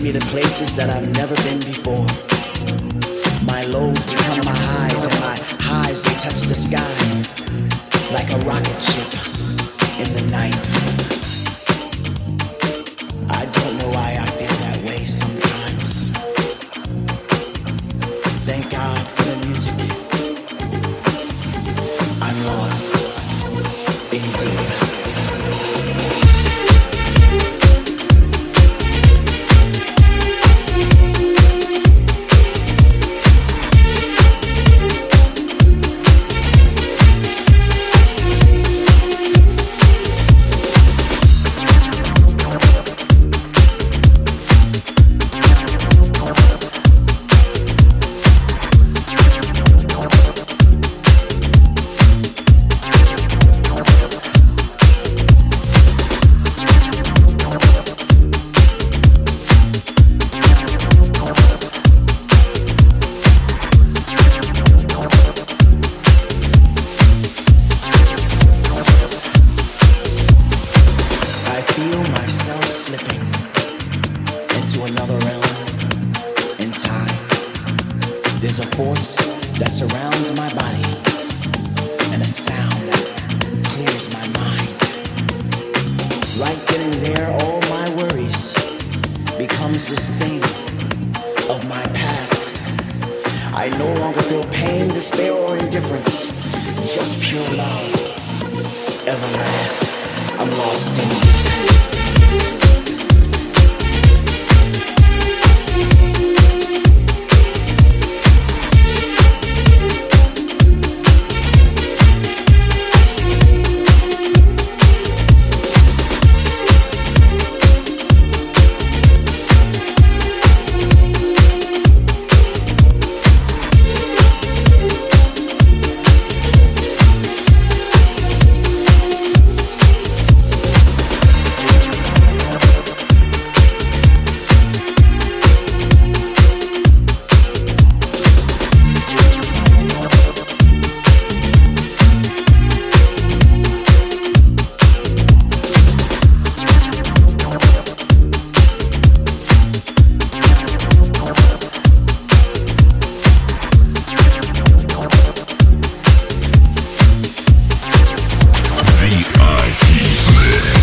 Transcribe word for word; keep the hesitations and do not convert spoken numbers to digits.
takes me to places that I've never been before. My lows become my highs, and my highs, they touch the sky like a rocket ship in the night. I don't know why I feel that way sometimes. Thank God for the music. I'm lost in deep. Just pure love, everlast. I'm lost in deep.